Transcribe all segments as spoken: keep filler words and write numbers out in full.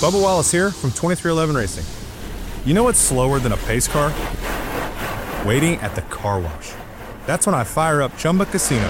Bubba Wallace here from twenty-three eleven Racing. You know what's slower than a pace car? Waiting at the car wash. That's when I fire up Chumba Casino.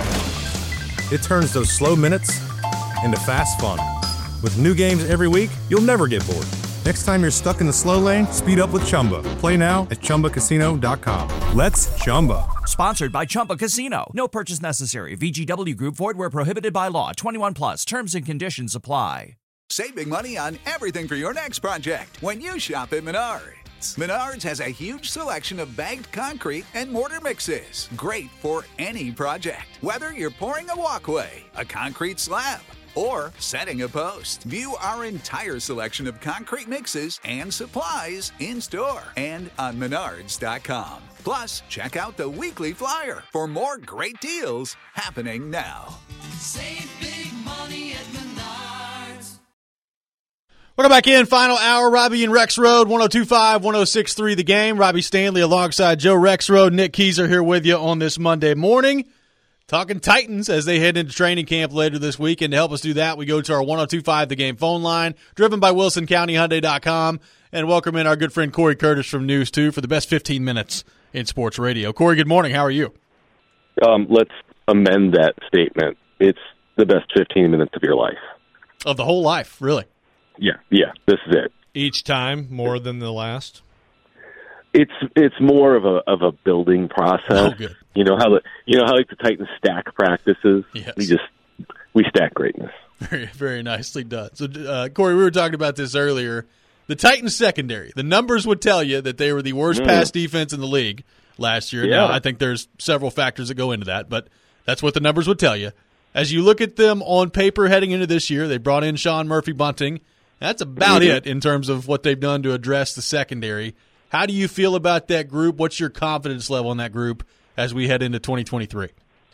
It turns those slow minutes into fast fun. With new games every week, you'll never get bored. Next time you're stuck in the slow lane, speed up with Chumba. Play now at Chumba Casino dot com. Let's Chumba. Sponsored by Chumba Casino. No purchase necessary. V G W Group. Void where prohibited by law. twenty-one plus. Terms and conditions apply. Save big money on everything for your next project when you shop at Menards. Menards has a huge selection of bagged concrete and mortar mixes. Great for any project. Whether you're pouring a walkway, a concrete slab, or setting a post. View our entire selection of concrete mixes and supplies in-store and on menards dot com. Plus, check out the weekly flyer for more great deals happening now. Save big money at Menards. Welcome back in. Final hour. Robbie and Rex Road, one oh two point five, one oh six point three The Game. Robbie Stanley alongside Joe Rexrode. Nick Keyser here with you on this Monday morning. Talking Titans as they head into training camp later this week. And to help us do that, we go to our one oh two point five The Game phone line, driven by Wilson County Hyundai dot com, and welcome in our good friend Corey Curtis from News two for the best fifteen minutes in sports radio. Corey, good morning. How are you? Um, let's amend that statement. It's the best fifteen minutes of your life. Of the whole life, really? Yeah, yeah, this is it. Each time more than the last? It's it's more of a of a building process. Oh, good. You know how the you know how like the Titans stack practices. Yes. We just we stack greatness. Very very nicely done. So, uh, Corey, we were talking about this earlier. The Titans secondary. The numbers would tell you that they were the worst mm. pass defense in the league last year. Yeah. Now, I think there's several factors that go into that, but that's what the numbers would tell you. As you look at them on paper heading into this year, they brought in Sean Murphy-Bunting. That's about mm-hmm. it in terms of what they've done to address the secondary. How do you feel about that group? What's your confidence level in that group as we head into twenty twenty-three?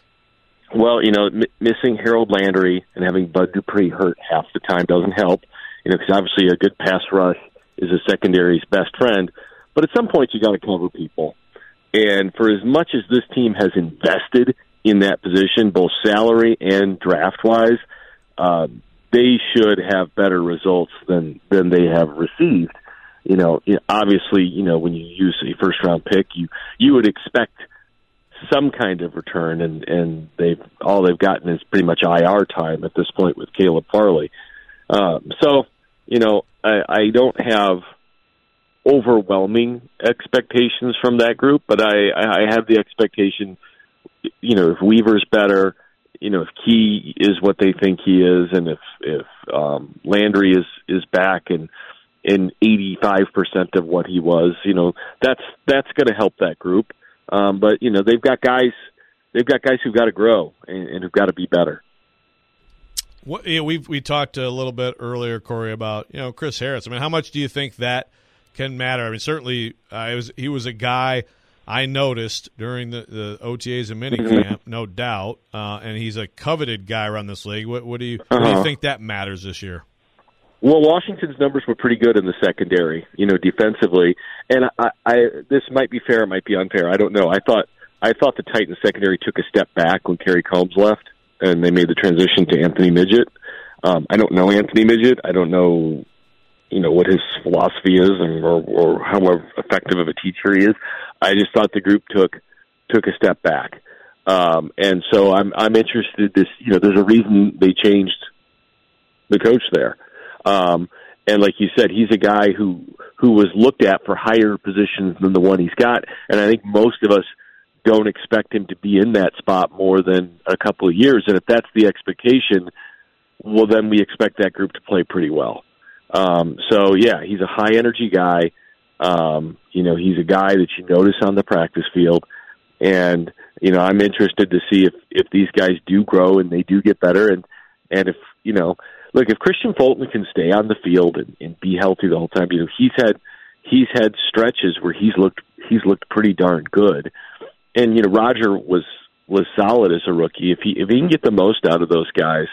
Well, you know, m- missing Harold Landry and having Bud Dupree hurt half the time doesn't help. You know, because obviously a good pass rush is a secondary's best friend. But at some point, you got to cover people. And for as much as this team has invested in that position, both salary and draft-wise, uh, they should have better results than than they have received. You know, obviously, you know, when you use a first-round pick, you you would expect some kind of return, and, and they've all they've gotten is pretty much I R time at this point with Caleb Farley. Um, so, you know, I, I don't have overwhelming expectations from that group, but I, I have the expectation, you know, if Weaver's better, you know, if Key is what they think he is, and if if um, Landry is, is back and in eighty-five percent of what he was, you know, that's that's going to help that group. Um, but you know, they've got guys, they've got guys who've got to grow and, and who've got to be better. What, you know, we we talked a little bit earlier, Corey, about you know Chris Harris. I mean, how much do you think that can matter? I mean, certainly, uh, it was he was a guy I noticed during the, the O T As and minicamp, mm-hmm. no doubt, uh, and he's a coveted guy around this league. What, what do you uh-huh. what do you think that matters this year? Well, Washington's numbers were pretty good in the secondary, you know, defensively. And I, I this might be fair, it might be unfair. I don't know. I thought I thought the Titans secondary took a step back when Kerry Combs left, and they made the transition to Anthony Midget. Um, I don't know Anthony Midget. I don't know, you know, what his philosophy is, and or, or how effective of a teacher he is. I just thought the group took took a step back, um, and so I'm I'm interested. This, you know, there's a reason they changed the coach there. Um, and like you said, he's a guy who, who was looked at for higher positions than the one he's got. And I think most of us don't expect him to be in that spot more than a couple of years. And if that's the expectation, well, then we expect that group to play pretty well. Um, so yeah, he's a high energy guy. Um, you know, he's a guy that you notice on the practice field. And, you know, I'm interested to see if, if these guys do grow and they do get better. And, and if, you know, look, if Christian Fulton can stay on the field and, and be healthy the whole time, you know, he's had he's had stretches where he's looked he's looked pretty darn good. And you know, Roger was was solid as a rookie. If he if he can get the most out of those guys,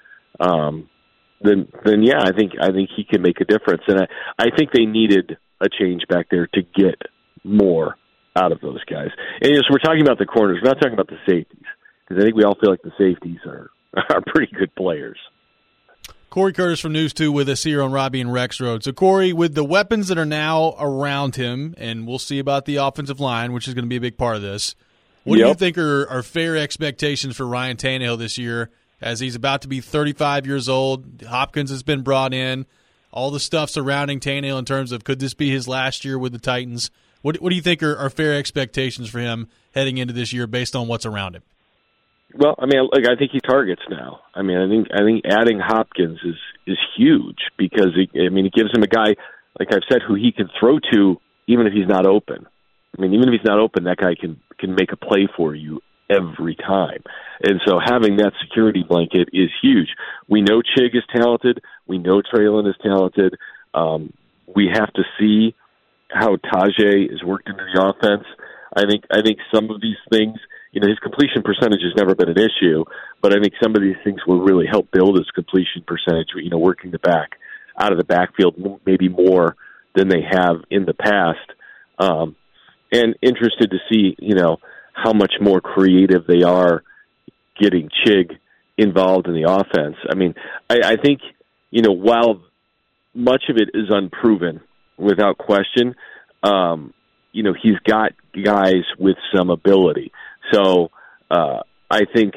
um, then then yeah, I think I think he can make a difference. And I, I think they needed a change back there to get more out of those guys. And you know, so we're talking about the corners, we're not talking about the safeties, because I think we all feel like the safeties are are pretty good players. Corey Curtis from News two with us here on Robbie and Rex Road. So, Corey, with the weapons that are now around him, and we'll see about the offensive line, which is going to be a big part of this, what yep. do you think are, are fair expectations for Ryan Tannehill this year as he's about to be thirty-five years old? Hopkins has been brought in. All the stuff surrounding Tannehill in terms of could this be his last year with the Titans? What, what do you think are, are fair expectations for him heading into this year based on what's around him? Well, I mean, like I think he targets now. I mean, I think I think adding Hopkins is is huge because it, I mean, it gives him a guy like I've said who he can throw to even if he's not open. I mean, even if he's not open, that guy can can make a play for you every time. And so having that security blanket is huge. We know Chig is talented. We know Treylon is talented. Um, we have to see how Tajay is worked into the offense. I think I think some of these things. You know, his completion percentage has never been an issue, but I think some of these things will really help build his completion percentage, you know, working the back out of the backfield maybe more than they have in the past. Um, and interested to see, you know, how much more creative they are getting Chig involved in the offense. I mean, I, I think, you know, while much of it is unproven, without question, um, you know, he's got guys with some ability. So uh, I think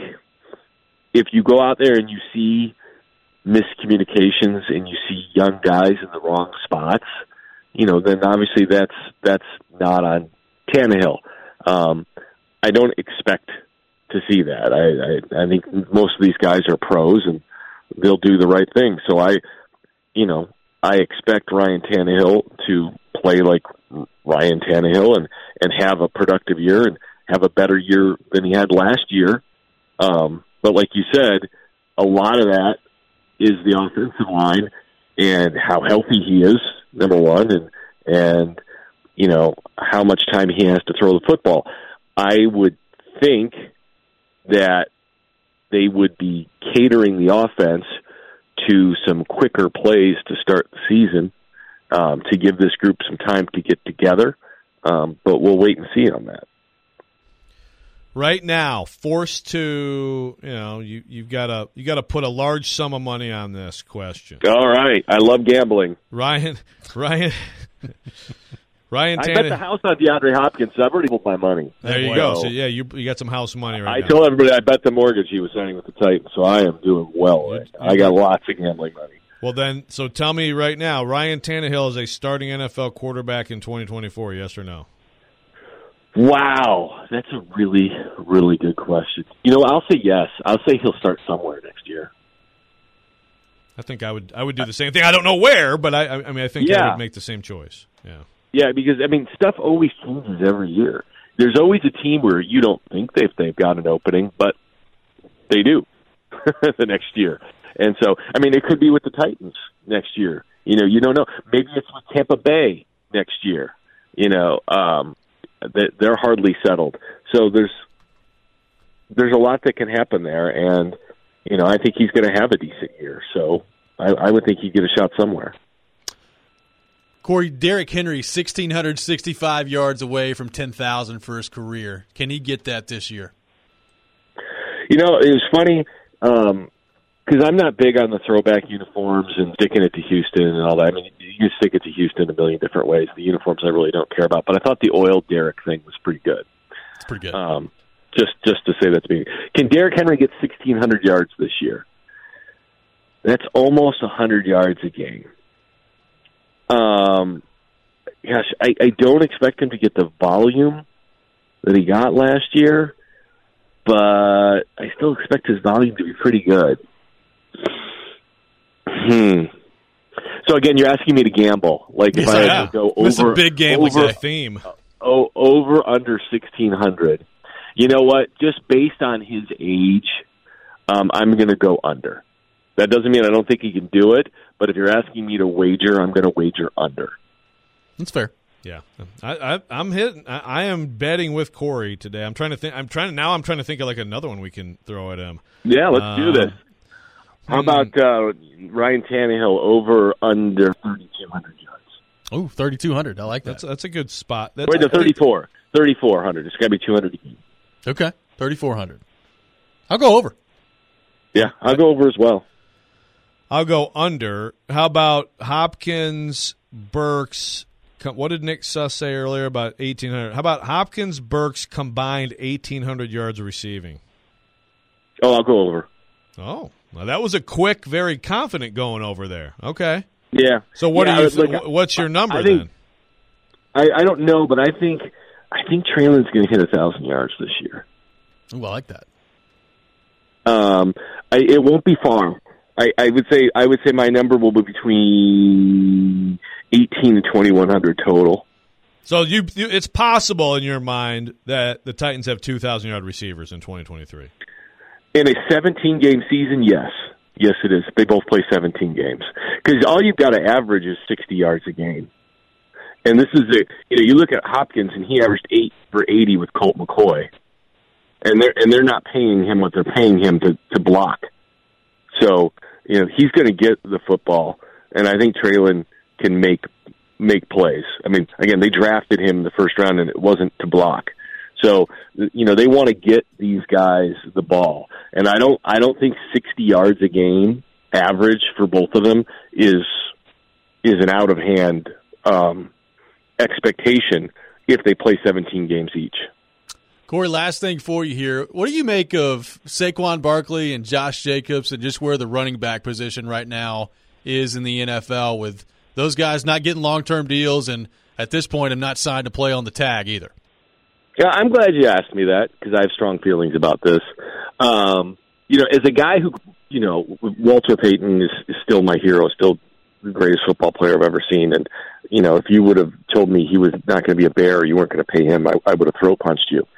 if you go out there and you see miscommunications and you see young guys in the wrong spots, you know, then obviously that's that's not on Tannehill. Um, I don't expect to see that. I, I I think most of these guys are pros and they'll do the right thing. So I, you know, I expect Ryan Tannehill to play like Ryan Tannehill and, and have a productive year and have a better year than he had last year. Um, but like you said, a lot of that is the offensive line and how healthy he is, number one, and, and you know, how much time he has to throw the football. I would think that they would be catering the offense to some quicker plays to start the season um, to give this group some time to get together. Um, but we'll wait and see on that. Right now, forced to, you know, you you've got to you got to put a large sum of money on this question. All right, I love gambling. Ryan, Ryan, Ryan. I bet the house on DeAndre Hopkins. So I've already pulled my money. There you go. So yeah, you you got some house money right I now. I told everybody I bet the mortgage he was signing with the Titans, so I am doing well. Right? I got lots of gambling money. Well then, so tell me right now, Ryan Tannehill is a starting N F L quarterback in twenty twenty-four. Yes or no? Wow, that's a really, really good question. You know, I'll say yes. I'll say he'll start somewhere next year. I think I would I would do the same thing. I don't know where, but I I mean I think yeah. I would make the same choice. Yeah. Yeah, because I mean stuff always changes every year. There's always a team where you don't think they've they've got an opening, but they do the next year. And so, I mean, it could be with the Titans next year. You know, you don't know. Maybe it's with Tampa Bay next year. You know, um they're hardly settled. So there's there's a lot that can happen there, and you know I think he's going to have a decent year. So I, I would think he'd get a shot somewhere. Corey, Derrick Henry, one thousand six hundred sixty-five yards away from ten thousand for his career. Can he get that this year? You know, it was funny because um, I'm not big on the throwback uniforms and sticking it to Houston and all that. I mean, you can stick it to Houston a million different ways. The uniforms I really don't care about, but I thought the oil Derrick thing was pretty good. It's pretty good. Um, just just to say that to me. Can Derrick Henry get sixteen hundred yards this year? That's almost one hundred yards a game. Um, gosh, I, I don't expect him to get the volume that he got last year, but I still expect his volume to be pretty good. Hmm. So again, you're asking me to gamble. Like if yes, I yeah. had to go this over is a big gambling over, theme. Oh, over under sixteen hundred. You know what? Just based on his age, um, I'm going to go under. That doesn't mean I don't think he can do it, but if you're asking me to wager, I'm going to wager under. That's fair. Yeah, I, I, I'm hitting. I, I am betting with Corey today. I'm trying to think. I'm trying to now. I'm trying to think of like another one we can throw at him. Yeah, let's uh, do this. How about uh, Ryan Tannehill over under thirty-two hundred yards? Oh, thirty-two hundred. I like that. That's that's a good spot. That's, Wait, the thirty-four. thirty-four hundred. It's got to be two hundred a game. Okay, thirty-four hundred. I'll go over. Yeah, I'll go over as well. I'll go under. How about Hopkins, Burks? What did Nick Suss say earlier about eighteen hundred? How about Hopkins, Burks combined eighteen hundred yards receiving? Oh, I'll go over. Oh, well, that was a quick, very confident going over there. Okay. Yeah. So what yeah, do you? Like, th- what's your number I think, then? I, I don't know, but I think I think Traylon's going to hit a thousand yards this year. Ooh, I like that. Um, I, it won't be far. I, I would say I would say my number will be between eighteen and twenty one hundred total. So you, you, it's possible in your mind that the Titans have two thousand yard receivers in twenty twenty three. In a seventeen game season, yes. Yes, it is. They both play seventeen games. Because all you've got to average is sixty yards a game. And this is a, you know, you look at Hopkins, and he averaged eight for eighty with Colt McCoy. And they're, and they're not paying him what they're paying him to, to block. So, you know, he's going to get the football. And I think Traylon can make make plays. I mean, again, they drafted him in the first round, and it wasn't to block. So, you know, they want to get these guys the ball. And I don't I don't think sixty yards a game average for both of them is is an out-of-hand um, expectation if they play seventeen games each. Corey, last thing for you here. What do you make of Saquon Barkley and Josh Jacobs and just where the running back position right now is in the N F L with those guys not getting long-term deals and at this point I'm not signed to play on the tag either? Yeah, I'm glad you asked me that because I have strong feelings about this. Um, you know, as a guy who, you know, Walter Payton is, is still my hero, still the greatest football player I've ever seen. And, you know, if you would have told me he was not going to be a Bear or you weren't going to pay him, I, I would have throat punched you.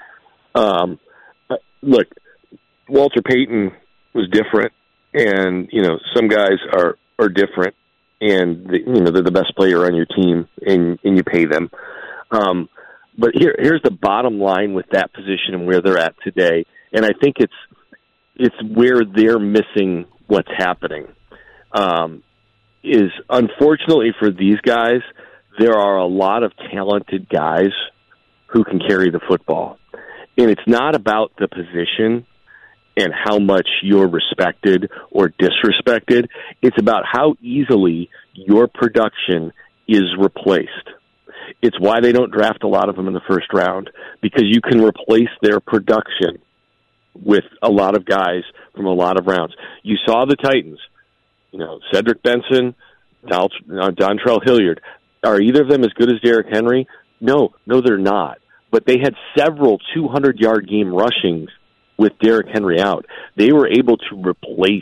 Um, look, Walter Payton was different, and, you know, some guys are, are different, and, the, you know, they're the best player on your team, and, and you pay them. Um But here, here's the bottom line with that position and where they're at today, and I think it's it's where they're missing what's happening. Um, is unfortunately for these guys, there are a lot of talented guys who can carry the football, and it's not about the position and how much you're respected or disrespected. It's about how easily your production is replaced. It's why they don't draft a lot of them in the first round, because you can replace their production with a lot of guys from a lot of rounds. You saw the Titans, you know, Cedric Benson, Dal- uh, Dontrell Hilliard. Are either of them as good as Derrick Henry? No, no, they're not. But they had several two hundred yard game rushings with Derrick Henry out. They were able to replace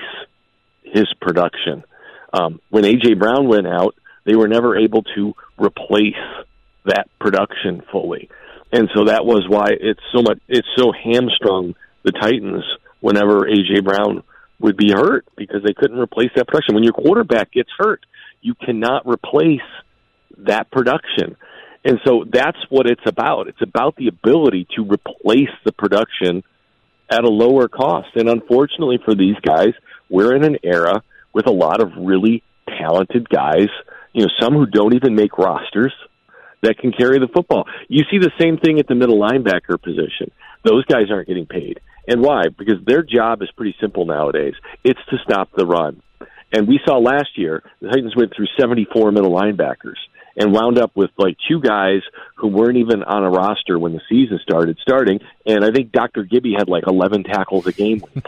his production. Um, when A J. Brown went out, they were never able to replace that production fully. And so that was why it's so much, it's so hamstrung the Titans whenever A J. Brown would be hurt, because they couldn't replace that production. When your quarterback gets hurt, you cannot replace that production. And so that's what it's about. It's about the ability to replace the production at a lower cost. And unfortunately for these guys, we're in an era with a lot of really talented guys, you know, some who don't even make rosters, that can carry the football. You see the same thing at the middle linebacker position. Those guys aren't getting paid. And why? Because their job is pretty simple nowadays. It's to stop the run. And we saw last year, the Titans went through seventy-four middle linebackers and wound up with like two guys who weren't even on a roster when the season started starting. And I think Doctor Gibby had like eleven tackles a game when he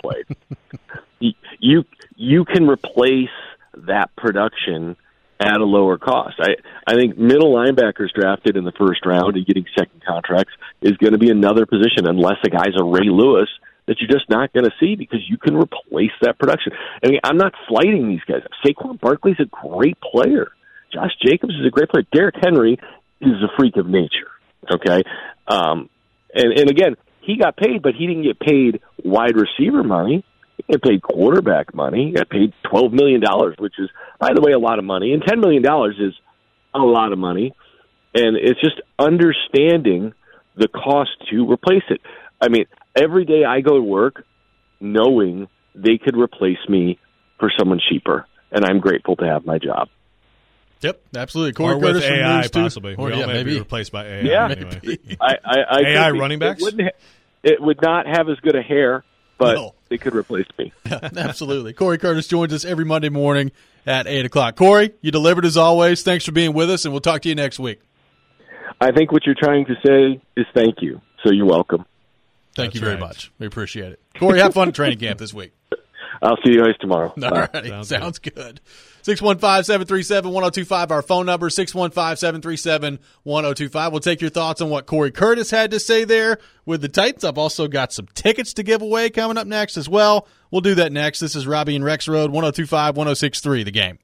played. you, you can replace that production at a lower cost. I, I think middle linebackers drafted in the first round and getting second contracts is going to be another position, unless the guy's a Ray Lewis, that you're just not going to see, because you can replace that production. I mean, I'm not slighting these guys. Saquon Barkley's a great player. Josh Jacobs is a great player. Derrick Henry is a freak of nature, okay? Um, and, and again, he got paid, but he didn't get paid wide receiver money. He got paid quarterback money. He got paid twelve million dollars, which is, by the way, a lot of money. And ten million dollars is a lot of money. And it's just understanding the cost to replace it. I mean, every day I go to work knowing they could replace me for someone cheaper. And I'm grateful to have my job. Yep, absolutely. Corey or with Curtis A I, from possibly. Or, we yeah, all may maybe. be replaced by A I. Yeah. Anyway. I, I, I A I be, running backs? It, wouldn't ha- it would not have as good a hair, but No. they could replace me. Absolutely. Corey Curtis joins us every Monday morning at eight o'clock. Corey, you delivered as always. Thanks for being with us, and we'll talk to you next week. I think what you're trying to say is thank you, so you're welcome. Thank That's you very right. much. We appreciate it. Corey, have fun at training camp this week. I'll see you guys tomorrow. All Bye. right. Sounds Sounds good. six one five, seven three seven, one oh two five, our phone number, six one five, seven three seven, one oh two five. We'll take your thoughts on what Corey Curtis had to say there with the Titans. I've also got some tickets to give away coming up next as well. We'll do that next. This is Robbie and Rex Road, one oh two five, one oh six three, The Game.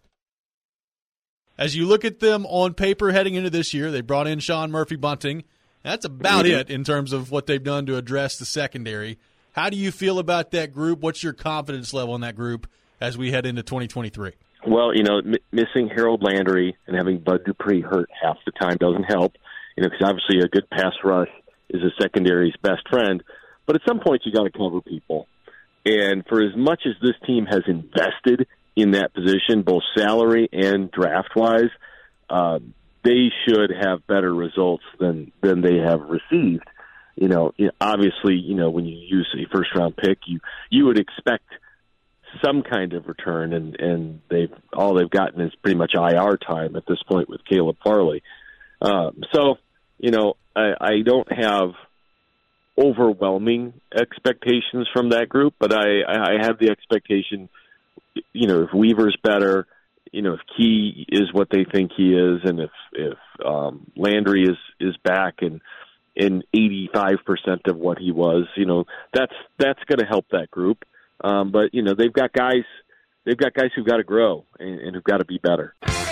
As you look at them on paper heading into this year, they brought in Sean Murphy-Bunting. That's about it in terms of what they've done to address the secondary. How do you feel about that group? What's your confidence level in that group as we head into twenty twenty-three? Well, you know, m- missing Harold Landry and having Bud Dupree hurt half the time doesn't help. You know, because obviously a good pass rush is a secondary's best friend. But at some point, you got to cover people. And for as much as this team has invested in that position, both salary and draft-wise, uh, they should have better results than than they have received. You know, obviously, you know, when you use a first-round pick, you you would expect some kind of return, and, and they've all they've gotten is pretty much I R time at this point with Caleb Farley. Um, so, you know, I, I don't have overwhelming expectations from that group, but I, I have the expectation, you know, if Weaver's better, you know, if Key is what they think he is, and if if um, Landry is, is back and in eighty-five percent of what he was, you know, that's that's going to help that group. Um, but you know, they've got guys, they've got guys who've got to grow and, and who've got to be better.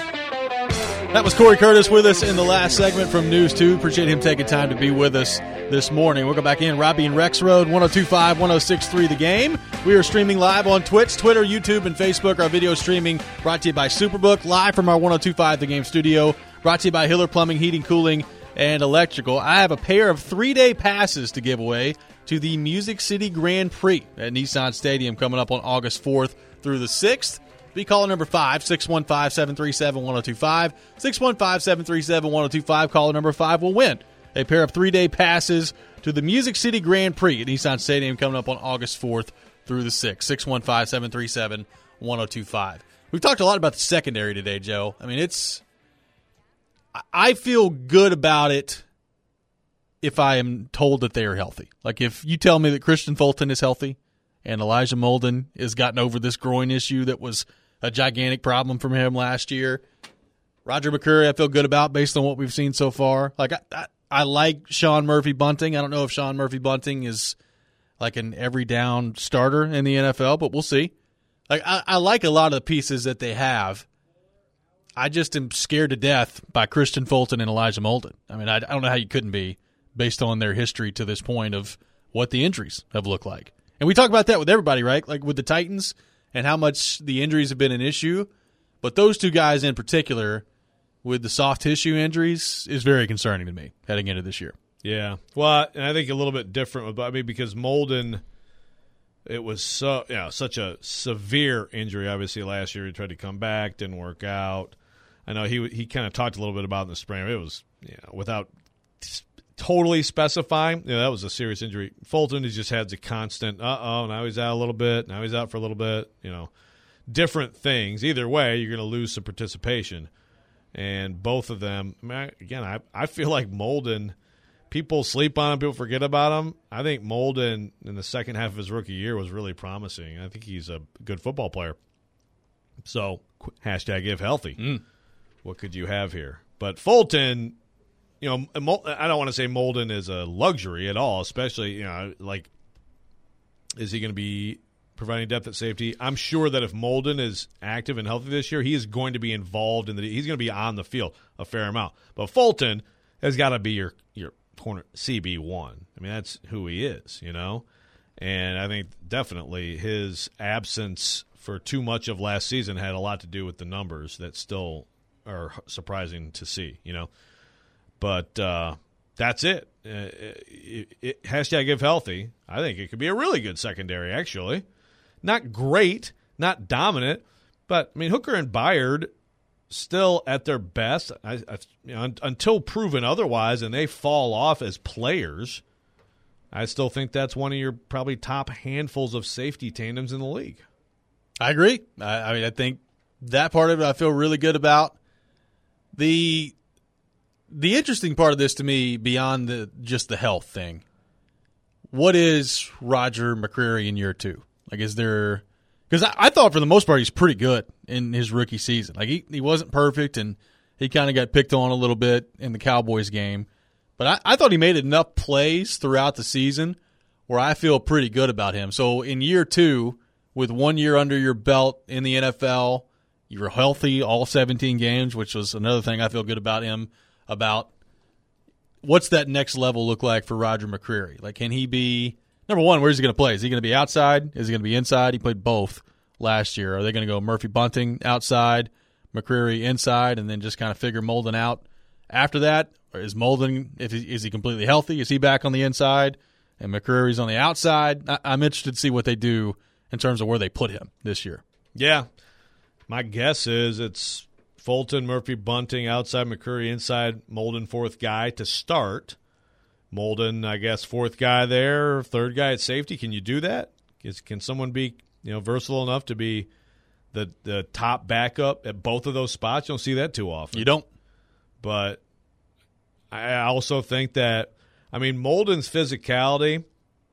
That was Corey Curtis with us in the last segment from News two. Appreciate him taking time to be with us this morning. We'll go back in. Robbie and Rex Road, one oh two five, one oh six three, The Game. We are streaming live on Twitch, Twitter, YouTube, and Facebook. Our video streaming brought to you by Superbook, live from our one oh two five The Game studio. Brought to you by Hiller Plumbing, Heating, Cooling, and Electrical. I have a pair of three-day passes to give away to the Music City Grand Prix at Nissan Stadium coming up on August fourth through the sixth. Be caller number five, six one five, seven three seven, one oh two five. six one five, seven three seven, one oh two five. Caller number five will win a pair of three-day passes to the Music City Grand Prix at Nissan Stadium coming up on August fourth through the sixth. six one five, seven three seven, one oh two five. We've talked a lot about the secondary today, Joe. I mean, it's I feel good about it if I am told that they are healthy. Like if you tell me that Christian Fulton is healthy and Elijah Molden has gotten over this groin issue that was a gigantic problem for him last year. Roger McCurry, I feel good about based on what we've seen so far. Like I, I, I like Sean Murphy-Bunting. I don't know if Sean Murphy-Bunting is like an every down starter in the N F L, but we'll see. Like I, I like a lot of the pieces that they have. I just am scared to death by Christian Fulton and Elijah Molden. I mean, I, I don't know how you couldn't be based on their history to this point of what the injuries have looked like. And we talk about that with everybody, right? Like with the Titans and how much the injuries have been an issue. But those two guys in particular with the soft tissue injuries is very concerning to me heading into this year. Yeah. Well, and I think a little bit different with, I mean, because Molden, it was so, you know, such a severe injury, obviously, last year. He tried to come back, didn't work out. I know he he kind of talked a little bit about it in the spring. It was, you know, without totally specifying, you know, that was a serious injury. Fulton, he just had the constant, uh-oh, now he's out a little bit, now he's out for a little bit, you know, different things. Either way, you're going to lose some participation. And both of them, I mean, again, I, I feel like Molden, people sleep on him, people forget about him. I think Molden in the second half of his rookie year was really promising. I think he's a good football player. So, hashtag if healthy. Mm. What could you have here? But Fulton, you know, I don't want to say Molden is a luxury at all, especially, you know, like, is he going to be providing depth at safety? I'm sure that if Molden is active and healthy this year, he is going to be involved in the – he's going to be on the field a fair amount. But Fulton has got to be your, your corner C B one. I mean, that's who he is, you know? And I think definitely his absence for too much of last season had a lot to do with the numbers that still are surprising to see, you know? But uh, that's it. Uh, it, it. Hashtag if healthy. I think it could be a really good secondary, actually. Not great, not dominant, but, I mean, Hooker and Byard still at their best I, I, you know, un, until proven otherwise, and they fall off as players. I still think that's one of your probably top handfuls of safety tandems in the league. I agree. I, I mean, I think that part of it I feel really good about. The the interesting part of this to me, beyond the just the health thing, what is Roger McCreary in year two? Like, is there – because I, I thought for the most part he's pretty good in his rookie season. Like, he, he wasn't perfect, and he kind of got picked on a little bit in the Cowboys game. But I, I thought he made enough plays throughout the season where I feel pretty good about him. So in year two, with one year under your belt in the N F L, you were healthy all seventeen games, which was another thing I feel good about him about. What's that next level look like for Roger McCreary? Like, can he be – number one, where's he going to play? Is he going to be outside? Is he going to be inside? He played both last year. Are they going to go Murphy Bunting outside, McCreary inside, and then just kind of figure Molden out after that? Or is Molden, if he, is he completely healthy? Is he back on the inside and McCreary's on the outside? I, I'm interested to see what they do in terms of where they put him this year. Yeah. My guess is it's Fulton, Murphy, Bunting, outside, McCreary, inside, Molden, fourth guy to start. Molden, I guess, fourth guy there, third guy at safety. Can you do that? Is, can someone be you know versatile enough to be the the top backup at both of those spots? You don't see that too often. You don't. But I also think that, I mean, Molden's physicality,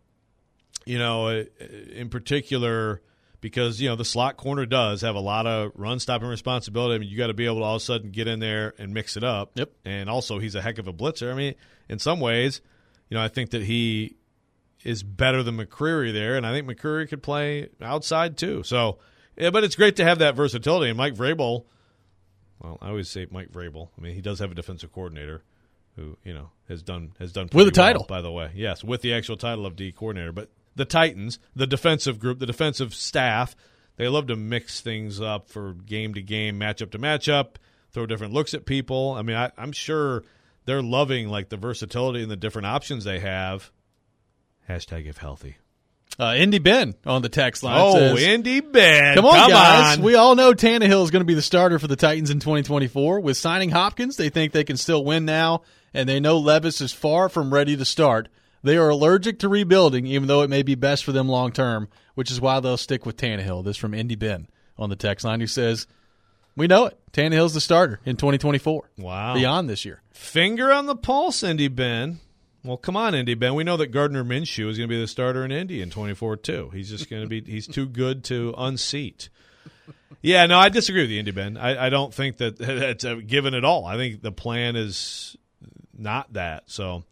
you know, in particular, because, you know, the slot corner does have a lot of run-stopping responsibility. I mean, you got to be able to all of a sudden get in there and mix it up. Yep. And also, he's a heck of a blitzer. I mean, in some ways, you know, I think that he is better than McCreary there, and I think McCreary could play outside too. So, yeah, but it's great to have that versatility. And Mike Vrabel, well, I always say Mike Vrabel. I mean, he does have a defensive coordinator who, you know, has done has done with a pretty well, title, by the way. Yes, with the actual title of D coordinator. But the Titans, the defensive group, the defensive staff, they love to mix things up for game to game, matchup to matchup, throw different looks at people. I mean, I, I'm sure they're loving like the versatility and the different options they have. Hashtag if healthy. Uh, Indy Ben on the text line Oh, says, Indy Ben. Come on, Come guys. on. We all know Tannehill is going to be the starter for the Titans in twenty twenty-four. With signing Hopkins, they think they can still win now, and they know Levis is far from ready to start. They are allergic to rebuilding, even though it may be best for them long term, which is why they'll stick with Tannehill. This from Indy Ben on the text line, who says, we know it. Tannehill's the starter in twenty twenty-four. Wow. Beyond this year. Finger on the pulse, Indy Ben. Well, come on, Indy Ben. We know that Gardner Minshew is going to be the starter in Indy in twenty-four too. He's just going to be – he's too good to unseat. Yeah, no, I disagree with you, Indy Ben. I, I don't think that that's a given at all. I think the plan is not that. So,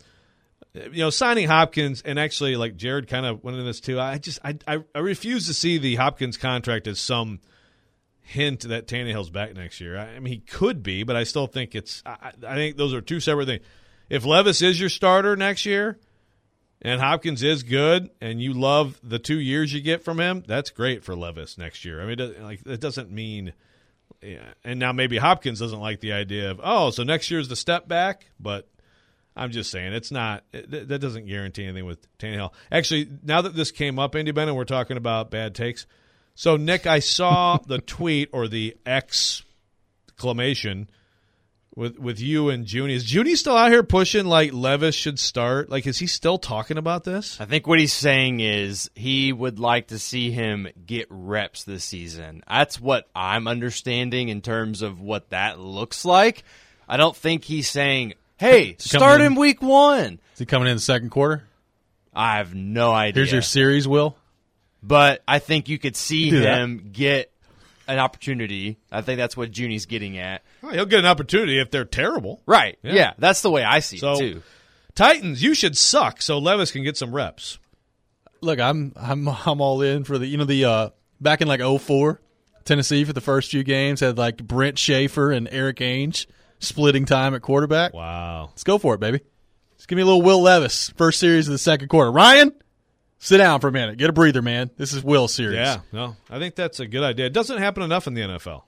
you know, signing Hopkins, and actually, like Jared kind of went into this too, I just I, I, I refuse to see the Hopkins contract as some hint that Tannehill's back next year. I, I mean, he could be, but I still think it's I, – I think those are two separate things. If Levis is your starter next year and Hopkins is good and you love the two years you get from him, that's great for Levis next year. I mean, it, like it doesn't mean yeah. – and now maybe Hopkins doesn't like the idea of, oh, so next year's the step back, but I'm just saying it's not it, – that doesn't guarantee anything with Tannehill. Actually, now that this came up, Indy Ben, and we're talking about bad takes, so, Nick, I saw the tweet or the exclamation – With with you and Junie. Is Junie still out here pushing like Levis should start? Like, is he still talking about this? I think what he's saying is he would like to see him get reps this season. That's what I'm understanding in terms of what that looks like. I don't think he's saying, hey, start him week one. Is he coming in the second quarter? I have no idea. Here's your series, Will. But I think you could see Do him that. get an opportunity. I think that's what Junie's getting at. Well, he'll get an opportunity if they're terrible. Right. Yeah. Yeah, that's the way I see So, it, too. Titans, you should suck so Levis can get some reps. Look, I'm I'm I'm all in for the you know the uh, back in like oh four, Tennessee for the first few games had like Brent Schaefer and Eric Ainge splitting time at quarterback. Wow. Let's go for it, baby. Let's give me a little Will Levis first series of the second quarter. Ryan, sit down for a minute. Get a breather, man. This is Will's series. Yeah, no, I think that's a good idea. It doesn't happen enough in the N F L.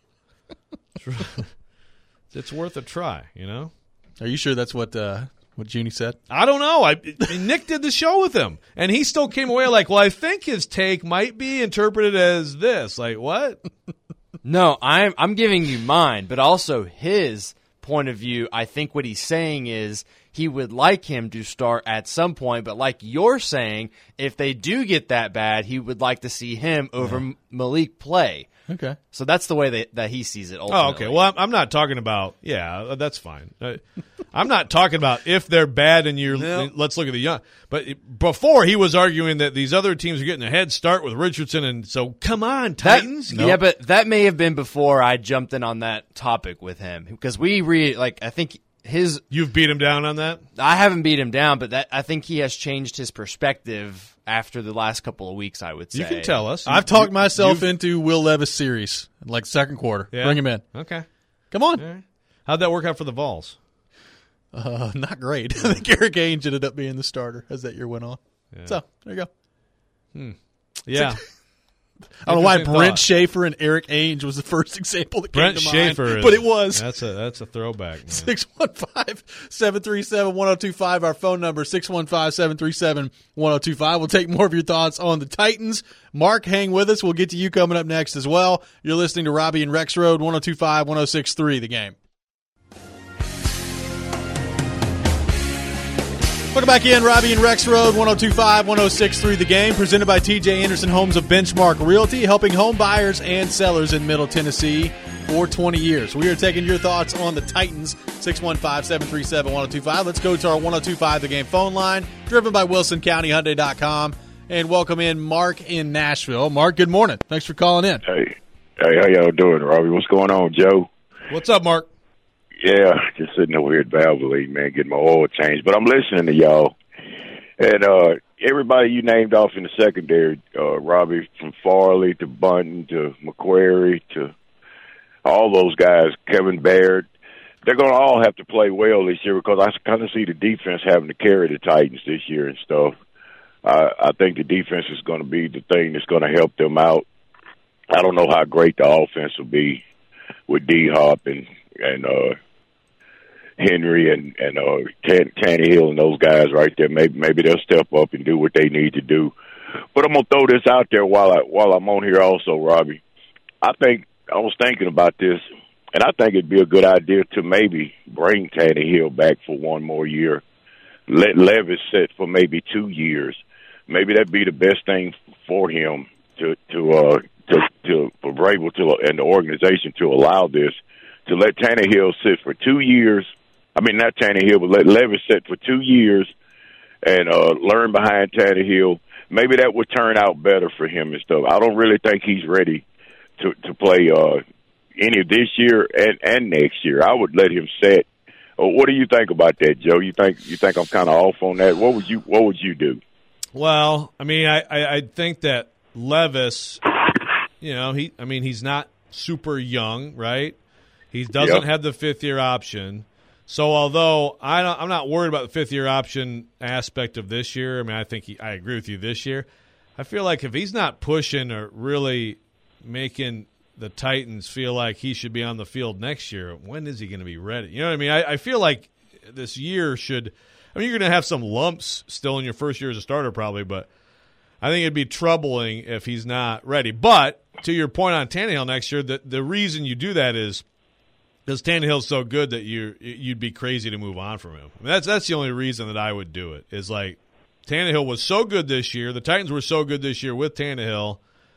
It's worth a try, you know? Are you sure that's what uh, what Junie said? I don't know. I Nick did the show with him, and he still came away like, well, I think his take might be interpreted as this. Like, what? No, I'm I'm giving you mine, but also his point of view. I think what he's saying is he would like him to start at some point. But like you're saying, if they do get that bad, he would like to see him over yeah. Malik play. Okay. So that's the way that, that he sees it ultimately. Oh, okay. Well, I'm, I'm not talking about – yeah, that's fine. Uh, I'm not talking about if they're bad and you're no. – let's look at the young. But it, before he was arguing that these other teams are getting a head start with Richardson, and so come on, Titans. That, no. Yeah, but that may have been before I jumped in on that topic with him because we re like I think his – You've beat him down on that? I haven't beat him down, but that I think he has changed his perspective after the last couple of weeks, I would say. You can tell us. I've you, talked you, myself into Will Levis series, like second quarter. Yeah. Bring him in. Okay. Come on. Right. How'd that work out for the Vols? Uh, not great. I think Eric Ainge ended up being the starter as that year went on. Yeah. So, there you go. Hmm. Yeah. I don't know why Brent Schaefer and Eric Ainge was the first example that Brent came to Schaefer mind, is, but it was. That's a that's a throwback. six one five, seven three seven, one oh two five, our phone number, six one five, seven three seven, one oh two five. We'll take more of your thoughts on the Titans. Mark, hang with us. We'll get to you coming up next as well. You're listening to Robbie and Rex Road, one oh two five, one oh six three, The Game. Welcome back in, Robbie and Rex Road, one oh two five, one oh six three, The Game, presented by T J Anderson Homes of Benchmark Realty, helping home buyers and sellers in Middle Tennessee for twenty years. We are taking your thoughts on the Titans, six one five, seven three seven, one oh two five. Let's go to our one oh two five The Game phone line, driven by Wilson County Hyundai dot com, and welcome in Mark in Nashville. Mark, good morning. Thanks for calling in. Hey, hey, how y'all doing, Robbie? What's going on, Joe? What's up, Mark? Yeah, just sitting over here at Valvoline, man, getting my oil changed. But I'm listening to y'all. And uh, everybody you named off in the secondary, uh, Robbie, from Farley to Bunton to McQuarrie to all those guys, Kevin Baird, they're going to all have to play well this year because I kind of see the defense having to carry the Titans this year and stuff. Uh, I think the defense is going to be the thing that's going to help them out. I don't know how great the offense will be with D-Hop and, and uh, Henry and and uh, Tan- Tannehill and those guys right there. Maybe maybe they'll step up and do what they need to do. But I'm gonna throw this out there while I while I'm on here also, Robbie. I think I was thinking about this, and I think it'd be a good idea to maybe bring Tannehill back for one more year. Let Levis sit for maybe two years. Maybe that'd be the best thing for him to to uh, to to for Vrabel to and the organization to allow this to let Tannehill sit for two years. I mean, not Tannehill, but let Levis sit for two years and uh, learn behind Tannehill. Maybe that would turn out better for him and stuff. I don't really think he's ready to to play uh, any of this year and, and next year. I would let him sit. Uh, what do you think about that, Joe? You think you think I'm kind of off on that? What would you What would you do? Well, I mean, I, I, I think that Levis, you know, he I mean, he's not super young, right? He doesn't yep. have the fifth year option. So although I don't, I'm not worried about the fifth-year option aspect of this year, I mean, I think he, I agree with you this year. I feel like if he's not pushing or really making the Titans feel like he should be on the field next year, when is he going to be ready? You know what I mean? I, I feel like this year should – I mean, you're going to have some lumps still in your first year as a starter probably, but I think it'd be troubling if he's not ready. But to your point on Tannehill next year, the, the reason you do that is – because Tannehill's so good that you you'd be crazy to move on from him. I mean, that's that's the only reason that I would do it. Is like Tannehill was so good this year, the Titans were so good this year with Tannehill.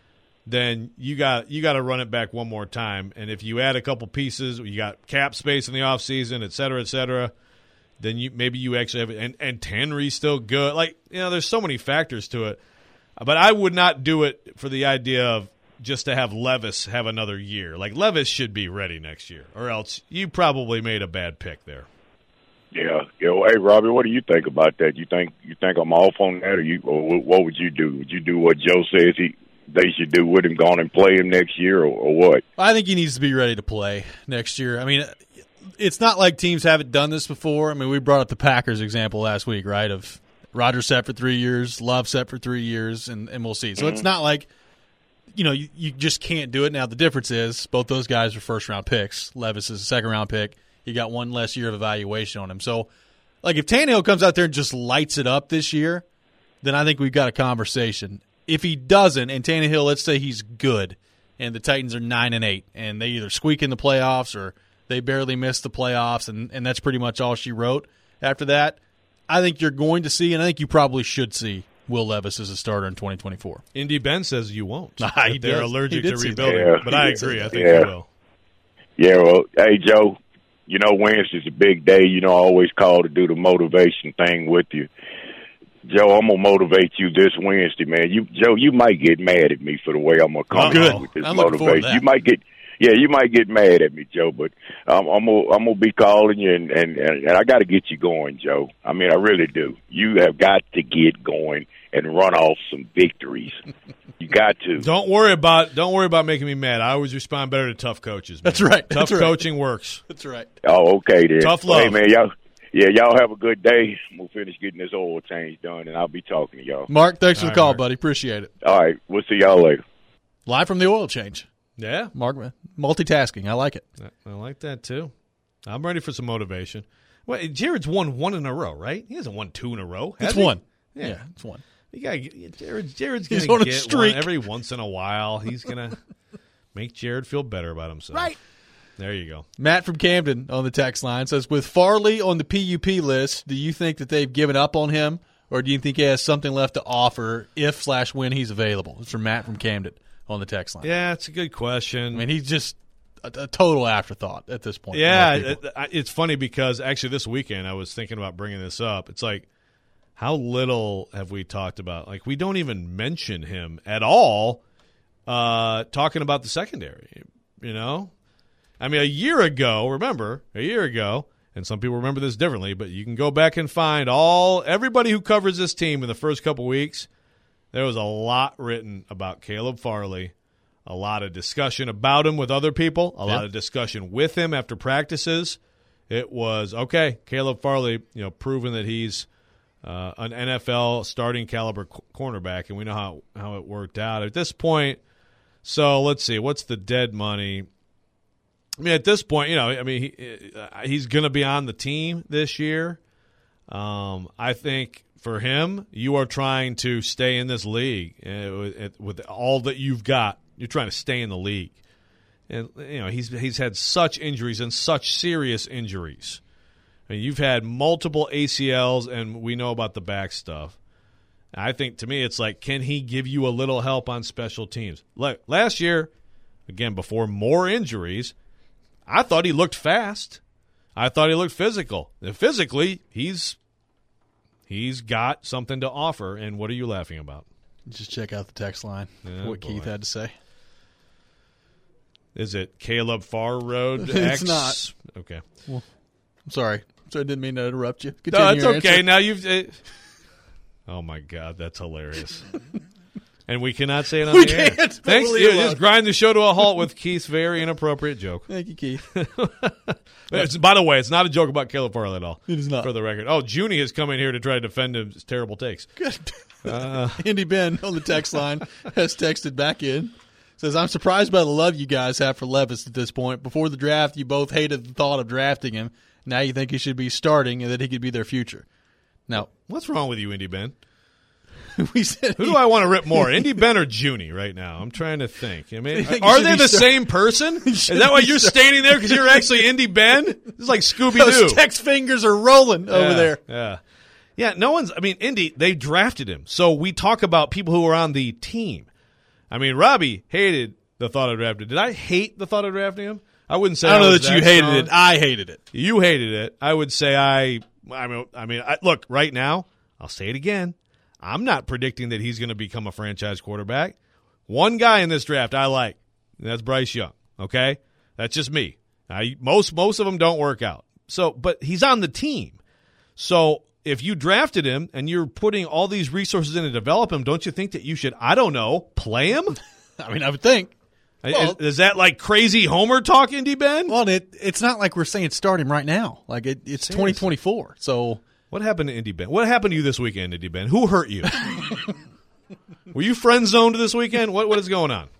Then you got you got to run it back one more time. And if you add a couple pieces, you got cap space in the offseason, et cetera, et cetera, then you maybe you actually have it. And and Henry's still good. Like you know, there's so many factors to it. But I would not do it for the idea of just to have Levis have another year. Like, Levis should be ready next year, or else you probably made a bad pick there. Yeah. yeah. Well, hey, Robbie, what do you think about that? You think you think I'm off on that, or you? Or what would you do? Would you do what Joe says he they should do with him, go on and play him next year, or, or what? I think he needs to be ready to play next year. I mean, it's not like teams haven't done this before. I mean, we brought up the Packers example last week, right, of Rodgers set for three years, Love set for three years, and, and we'll see. So mm-hmm. It's not like – you know, you, you just can't do it. Now, the difference is both those guys are first-round picks. Levis is a second-round pick. You got one less year of evaluation on him. So, like, if Tannehill comes out there and just lights it up this year, then I think we've got a conversation. If he doesn't, and Tannehill, let's say he's good, and the Titans are nine and eight, and they either squeak in the playoffs or they barely miss the playoffs, and, and that's pretty much all she wrote, After that, I think you're going to see, and I think you probably should see, Will Levis as a starter in twenty twenty-four. Indy Ben says you won't. Nah, he they're does. allergic He to did say that. rebuilding. Yeah. But I agree. I think Yeah. you will. Yeah, well, hey, Joe, you know, Wednesday's a big day. You know, I always call to do the motivation thing with you. Joe, I'm going to motivate you this Wednesday, man. You, Joe, you might get mad at me for the way I'm going to come Good. up with this I'm looking forward to motivation. that. You might get, yeah, you might get mad at me, Joe, but um, I'm going I'm to be calling you, and, and, and I got to get you going, Joe. I mean, I really do. You have got to get going and run off some victories. You got to. Don't worry about don't worry about making me mad. I always respond better to tough coaches. Man. That's right. Tough That's right. coaching works. That's right. Oh, okay, then. Tough Well, love. Hey, man, y'all. Yeah, y'all have a good day. We'll finish getting this oil change done, and I'll be talking to y'all. Mark, thanks for the All right, call, Mark. buddy. Appreciate it. All right, we'll see y'all later. Live from the oil change. Yeah, Mark, multitasking. I like it. I like that too. I'm ready for some motivation. Well, Jared's won one in a row, right? He hasn't won two in a row. has It's he? one. Yeah. Yeah, it's one. You gotta get, Jared, Jared's He's going on to a get streak. one every once in a while. He's going to make Jared feel better about himself. Right. There you go. Matt from Camden on the text line says, with Farley on the P U P list, do you think that they've given up on him, or do you think he has something left to offer if slash when he's available? It's from Matt from Camden on the text line. Yeah, it's a good question. I mean, he's just a, a total afterthought at this point. Yeah, for most people. it, it's funny because actually this weekend I was thinking about bringing this up. It's like, how little have we talked about? Like, we don't even mention him at all uh, talking about the secondary, you know? I mean, a year ago, remember, a year ago, and some people remember this differently, but you can go back and find all everybody who covers this team in the first couple weeks, there was a lot written about Caleb Farley, a lot of discussion about him with other people, a Yeah. lot of discussion with him after practices. It was, okay, Caleb Farley, you know, proven that he's uh, an N F L starting caliber c- cornerback, and we know how, how it worked out. At this point, so let's see, what's the dead money? I mean, at this point, you know, I mean, he, uh, he's going to be on the team this year. Um, I think for him, you are trying to stay in this league uh, with, with all that you've got. You're trying to stay in the league, and you know he's he's had such injuries and such serious injuries. I mean, you've had multiple A C Ls, and we know about the back stuff. I think to me, it's like, can he give you a little help on special teams? Like last year, again before more injuries, I thought he looked fast. I thought he looked physical. And physically, he's he's got something to offer. And what are you laughing about? Just check out the text line, Oh, what boy. Keith had to say. Is it Caleb Far Road It's X? not. Okay. I'm sorry. So I didn't mean to interrupt you. No, Continue it's your okay. answer. Now you've. It, oh my God, that's hilarious. And we cannot say it on We the air. can't, but Thanks. we'll leave You it alone. just grind the show to a halt with Keith's very inappropriate joke. Thank you, Keith. It's, by the way, it's not a joke about Caleb Farley at all. It is not. For the record. Oh, Junie has come in here to try to defend his terrible takes. Good. Andy Ben on the text line has texted back in. Says, I'm surprised by the love you guys have for Levis at this point. Before the draft, you both hated the thought of drafting him. Now you think he should be starting and that he could be their future. Now, What's wrong with you, Indy Ben? we said Who do I want to rip more, Indy Ben or Junie right now? I'm trying to think. I mean, think he are should they be the start- same person? Is should that why be you're start- standing there because you're actually Indy Ben? This is like Scooby-Doo. those text fingers are rolling over Yeah, there. Yeah. Yeah, no one's – I mean, Indy, they drafted him. So we talk about people who are on the team. I mean, Robbie hated the thought of drafting. Did I hate the thought of drafting him? I wouldn't say I don't know was that you hated strong. it. I hated it. You hated it. I would say I I mean, I mean I, look, right now, I'll say it again. I'm not predicting that he's going to become a franchise quarterback. One guy in this draft I like, and that's Bryce Young, okay? That's just me. I, most most of them don't work out. So, but he's on the team. So if you drafted him and you're putting all these resources in to develop him, don't you think that you should, I don't know, play him? I mean, I would think. Well- is, is that like crazy Homer talk, Indy Ben? Well, it, it's not like we're saying start him right now. Like, it, it's Seriously. twenty twenty-four. So, What happened to Indy Ben? What happened to you this weekend, Indy Ben? Who hurt you? Were you friend zoned this weekend? What What is going on?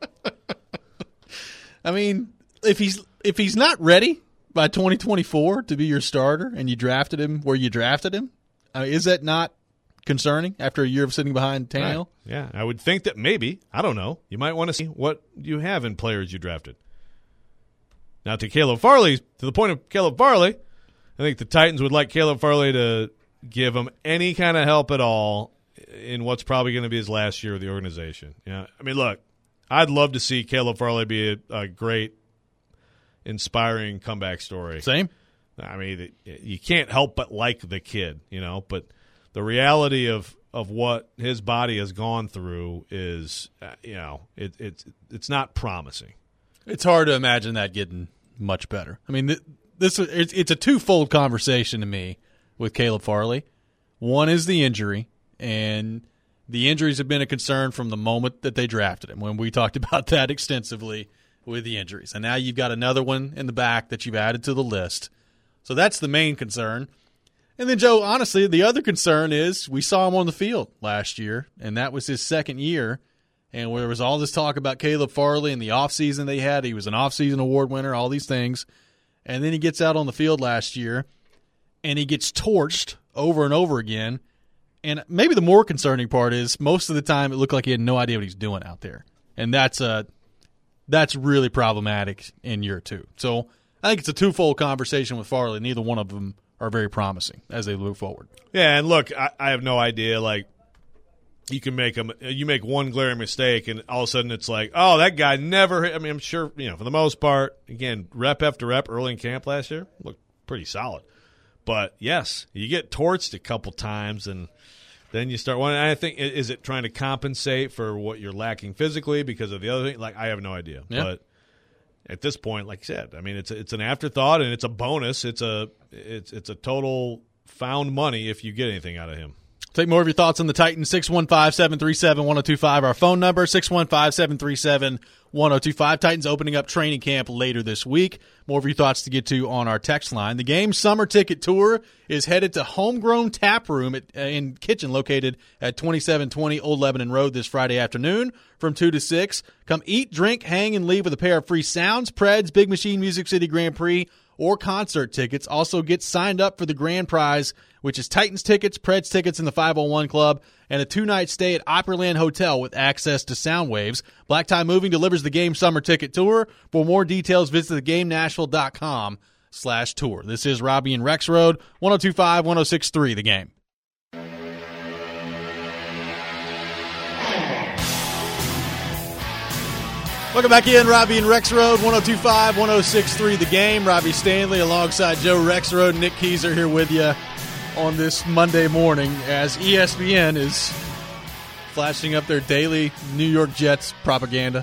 I mean, if he's if he's not ready by twenty twenty-four to be your starter and you drafted him where you drafted him, I mean, is that not concerning after a year of sitting behind Tannehill? Yeah, I would think that maybe, I don't know, you might want to see what you have in players you drafted. Now, to Caleb Farley, to the point of Caleb Farley, I think the Titans would like Caleb Farley to give him any kind of help at all in what's probably going to be his last year with the organization. Yeah, I mean, look, I'd love to see Caleb Farley be a, a great, inspiring comeback story. Same. I mean, you can't help but like the kid, you know, but the reality of, of what his body has gone through is, uh, you know, it, it's it's not promising. It's hard to imagine that getting much better. I mean, th- this it's, it's a twofold conversation to me with Caleb Farley. One is the injury, and the injuries have been a concern from the moment that they drafted him, when we talked about that extensively with the injuries. And now you've got another one in the back that you've added to the list. So that's the main concern. And then, Joe, honestly, the other concern is we saw him on the field last year, and that was his second year. And there was all this talk about Caleb Farley and the offseason they had. He was an offseason award winner, all these things. And then he gets out on the field last year, and he gets torched over and over again. And maybe the more concerning part is most of the time it looked like he had no idea what he's doing out there. And that's uh, that's really problematic in year two. So I think it's a twofold conversation with Farley. Neither one of them are very promising as they move forward. Yeah, and look, I, I have no idea. Like, you can make a, you make one glaring mistake, and all of a sudden it's like, oh, that guy never hit. I mean, I'm sure, you know, for the most part, again, rep after rep early in camp last year looked pretty solid. But, yes, you get torched a couple times, and then you start wondering, I think, is it trying to compensate for what you're lacking physically because of the other thing? Like, I have no idea. Yeah. But at this point, like you said, I mean, it's a, it's an afterthought, and it's a bonus. It's a it's it's a total found money if you get anything out of him. Take more of your thoughts on the Titans, six one five, seven three seven, one oh two five. Our phone number, six one five, seven three seven, one oh two five. Titans opening up training camp later this week. More of your thoughts to get to on our text line. The game summer ticket tour is headed to Homegrown Tap Room at, uh, in Kitchen, located at twenty-seven twenty Old Lebanon Road this Friday afternoon from two to six. Come eat, drink, hang, and leave with a pair of free Sounds, Preds, Big Machine Music City Grand Prix, or concert tickets. Also get signed up for the grand prize, which is Titans tickets, Preds tickets in the five oh one Club, and a two-night stay at Opryland Hotel with access to sound waves. Black Tie Moving delivers the game summer ticket tour. For more details, visit the game nashville dot com slash tour. This is Robbie and Rex Road, one oh two five, one oh six three, The Game. Welcome back in, Robbie and Rex Road, one oh two five, one oh six three, The Game. Robbie Stanley alongside Joe Rex Road. Nick Keyser here with you on this Monday morning as E S P N is flashing up their daily New York Jets propaganda.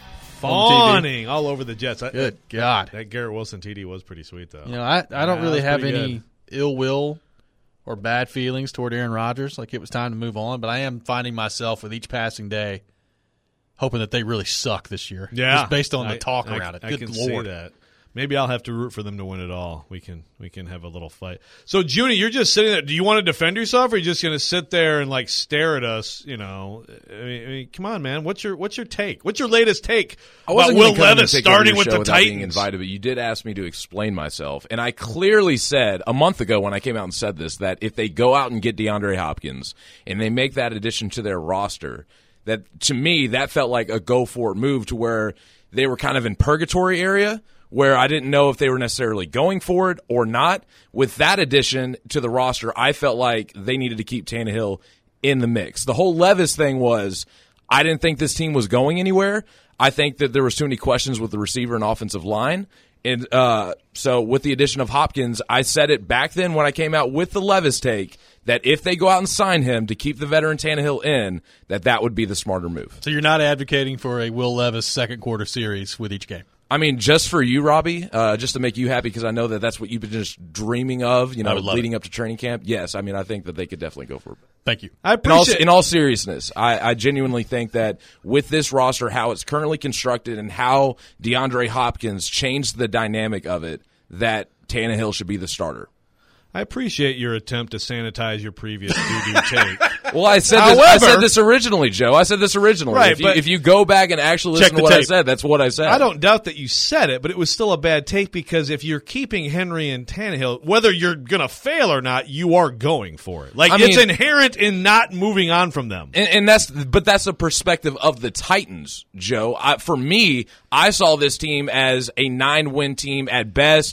Fawning all over the Jets. I, Good God. That Garrett Wilson T D was pretty sweet, though. You know, I, I don't Yeah, really that was have pretty any good. ill will or bad feelings toward Aaron Rodgers. Like, it was time to move on, but I am finding myself with each passing day hoping that they really suck this year. Yeah, Just based on the I- talk I, around it. I Good can Lord. see that. Maybe I'll have to root for them to win it all. We can we can have a little fight. So, Junie, you're just sitting there. Do you want to defend yourself, or are you just going to sit there and like stare at us? You know, I mean, I mean, come on, man. What's your what's your take? What's your latest take I wasn't about Will gonna come in and Levis take over starting your with show the without Titans? being invited, but you did ask me to explain myself, and I clearly said a month ago when I came out and said this that if they go out and get DeAndre Hopkins and they make that addition to their roster, that to me that felt like a go for it move to where they were kind of in purgatory area, where I didn't know if they were necessarily going for it or not. With that addition to the roster, I felt like they needed to keep Tannehill in the mix. The whole Levis thing was, I didn't think this team was going anywhere. I think that there was too many questions with the receiver and offensive line. And uh, so with the addition of Hopkins, I said it back then when I came out with the Levis take, that if they go out and sign him to keep the veteran Tannehill in, that that would be the smarter move. So you're not advocating for a Will Levis second quarter series with each game? I mean, just for you, Robbie, uh, just to make you happy, because I know that that's what you've been just dreaming of, you know, leading it. up to training camp. Yes, I mean, I think that they could definitely go for it. Thank you. I In all, appreciate. in all seriousness, I, I genuinely think that with this roster, how it's currently constructed and how DeAndre Hopkins changed the dynamic of it, that Tannehill should be the starter. I appreciate your attempt to sanitize your previous doo-doo take. Well, I said this, I However- said this originally, Joe. I said this originally. Right, if, you, but- if you go back and actually Check listen the to what I tape. said, that's what I said. I don't doubt that you said it, but it was still a bad take because if you're keeping Henry and Tannehill, whether you're going to fail or not, you are going for it. Like, I it's mean- inherent in not moving on from them. And, and that's, but that's the perspective of the Titans, Joe. I, for me, I saw this team as a nine-win team at best,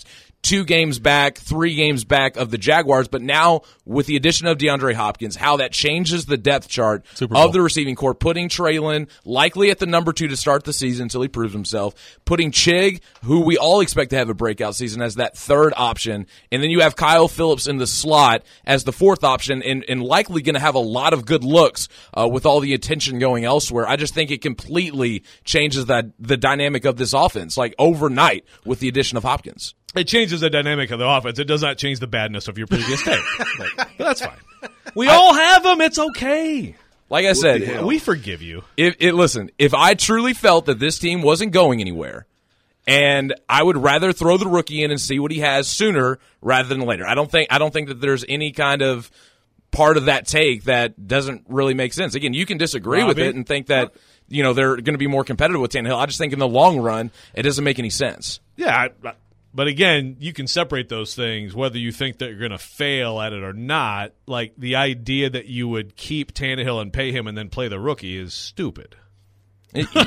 two games back, three games back of the Jaguars. But now with the addition of DeAndre Hopkins, how that changes the depth chart Super Bowl. of the receiving corps, putting Traylon likely at the number two to start the season until he proves himself, putting Chig, who we all expect to have a breakout season, as that third option, and then you have Kyle Phillips in the slot as the fourth option, and, and likely going to have a lot of good looks uh, with all the attention going elsewhere. I just think it completely changes that the dynamic of this offense, like overnight, with the addition of Hopkins. It changes the dynamic of the offense. It does not change the badness of your previous take. Like, but that's fine. We I, all have them. It's okay. Like I said, we forgive you. If it listen, if I truly felt that this team wasn't going anywhere, and I would rather throw the rookie in and see what he has sooner rather than later. I don't think I don't think that there's any kind of part of that take that doesn't really make sense. Again, you can disagree Robbie? with it and think that you know they're going to be more competitive with Tannehill. I just think in the long run, it doesn't make any sense. Yeah. I, But again, you can separate those things, whether you think that you're going to fail at it or not. Like, the idea that you would keep Tannehill and pay him and then play the rookie is stupid. It, again,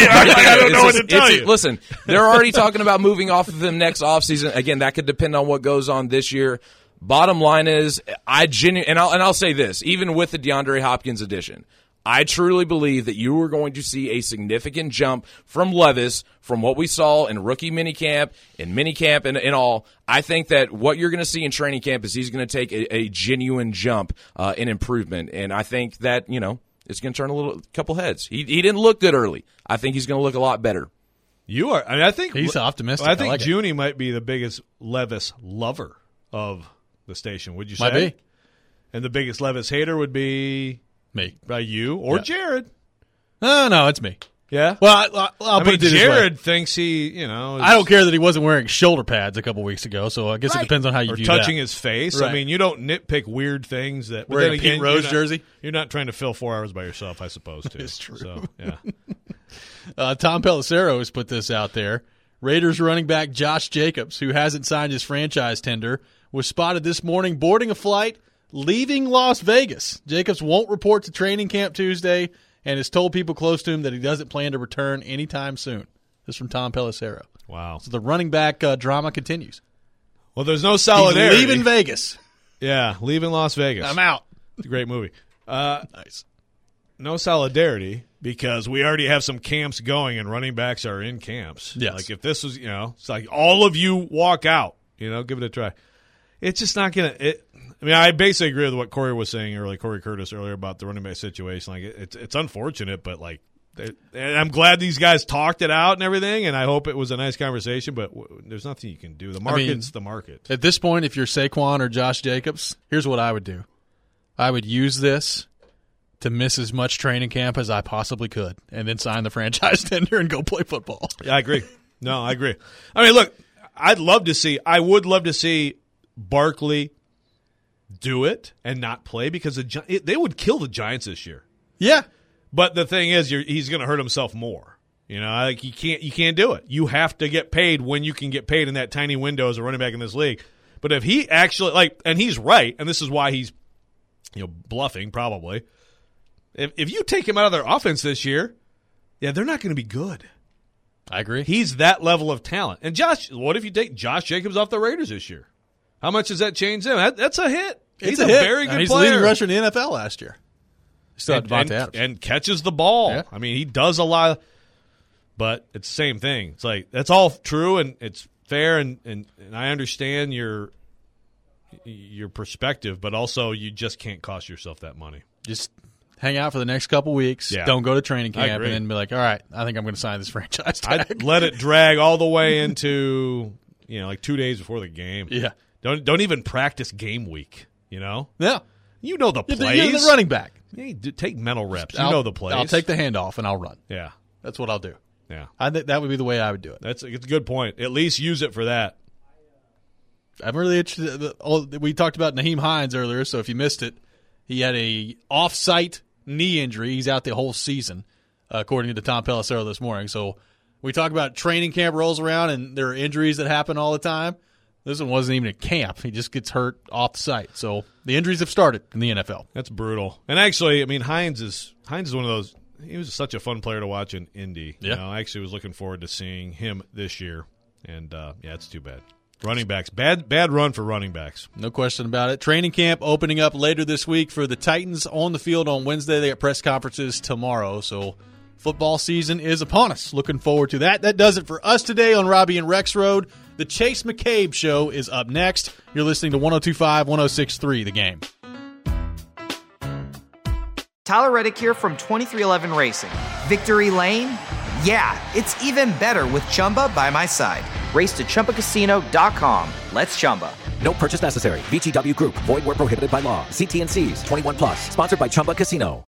I don't know what to tell you. Listen, they're already talking about moving off of him next offseason. Again, that could depend on what goes on this year. Bottom line is, I genu- and I'll and I'll say this, even with the DeAndre Hopkins addition, I truly believe that you are going to see a significant jump from Levis from what we saw in rookie minicamp, in minicamp, and, and all. I think that what you're going to see in training camp is he's going to take a, a genuine jump uh, in improvement. And I think that, you know, it's going to turn a little couple heads. He, he didn't look good early. I think he's going to look a lot better. You are. I mean, I think he's optimistic. I think I like Junie might be the biggest Levis lover of the station. Would you say? Might be. And the biggest Levis hater would be me, by you or yeah. Jared. No, no, it's me. Yeah. Well, I, I'll I put mean, it this Jared way. thinks he, you know, is, I don't care that he wasn't wearing shoulder pads a couple weeks ago. So I guess right. it depends on how you or view touching that. his face. Right. I mean, you don't nitpick weird things that. But Wearing then a Pete again, Rose you're not, jersey. You're not trying to fill four hours by yourself, I suppose. Too. It's true. So yeah. uh, Tom Pelissero has put this out there. Raiders running back Josh Jacobs, who hasn't signed his franchise tender, was spotted this morning boarding a flight leaving Las Vegas. Jacobs won't report to training camp Tuesday and has told people close to him that he doesn't plan to return anytime soon. This is from Tom Pelissero. Wow. So the running back uh, drama continues. Well, there's no solidarity. He's leaving Vegas. Yeah, leaving Las Vegas. I'm out. It's a great movie. Uh, nice. No solidarity because we already have some camps going and running backs are in camps. Yes. Like if this was, you know, it's like all of you walk out, you know, give it a try. It's just not going to – I mean, I basically agree with what Corey was saying earlier, Corey Curtis earlier about the running back situation. Like, it, it's it's unfortunate, but like, and I'm glad these guys talked it out and everything, and I hope it was a nice conversation. But w- there's nothing you can do. The market's I mean, the market. At this point, if you're Saquon or Josh Jacobs, here's what I would do: I would use this to miss as much training camp as I possibly could, and then sign the franchise tender and go play football. Yeah, I agree. No, I agree. I mean, look, I'd love to see. I would love to see Barkley do it and not play because the Gi- they would kill the Giants this year. Yeah, but the thing is, you're, he's going to hurt himself more. You know, like you can't you can't do it. You have to get paid when you can get paid in that tiny window as a running back in this league. But if he actually like, and he's right, and this is why he's you know bluffing probably. If if you take him out of their offense this year, yeah, they're not going to be good. I agree. He's that level of talent. And Josh, what if you take Josh Jacobs off the Raiders this year? How much does that change him? That, that's a hit. It's he's a, a, hit. very good he's player. He's the leading rusher in the N F L last year. Still and, Devontae and, Adams. and catches the ball. Yeah. I mean, he does a lot, but it's the same thing. It's like that's all true and it's fair, and, and, and I understand your your perspective, but also you just can't cost yourself that money. Just hang out for the next couple weeks. Yeah. Don't go to training camp, agree. and then be like, all right, I think I'm going to sign this franchise tag. I'd let it drag all the way into you know like two days before the game. Yeah. Don't don't even practice game week. You know. Yeah. You know the You're plays. the, you're the running back. Hey, do, take mental reps. You I'll, know the plays. I'll take the handoff and I'll run. Yeah. That's what I'll do. Yeah. I think that would be the way I would do it. That's it's a good point. At least use it for that. I'm really interested. We talked about Naheem Hines earlier, so if you missed it, he had a off-site knee injury. He's out the whole season, uh, according to Tom Pelissero this morning. So we talk about training camp rolls around, and there are injuries that happen all the time. This one wasn't even a camp. He just gets hurt off the site. So the injuries have started in the N F L. That's brutal. And actually, I mean, Hines is Hines is one of those. He was such a fun player to watch in Indy. Yeah. You know, I actually was looking forward to seeing him this year. And uh, yeah, it's too bad. Running backs. Bad bad run for running backs. No question about it. Training camp opening up later this week for the Titans on the field on Wednesday. They got press conferences tomorrow, so football season is upon us. Looking forward to that. That does it for us today on Robbie and Rex Road. The Chase McCabe Show is up next. You're listening to one oh two point five, one oh six point three The Game. Tyler Reddick here from twenty-three eleven Racing. Victory Lane? Yeah, it's even better with Chumba by my side. Race to Chumba Casino dot com. Let's Chumba. No purchase necessary. V G W Group. Void where prohibited by law. See T and C's. twenty-one plus. Sponsored by Chumba Casino.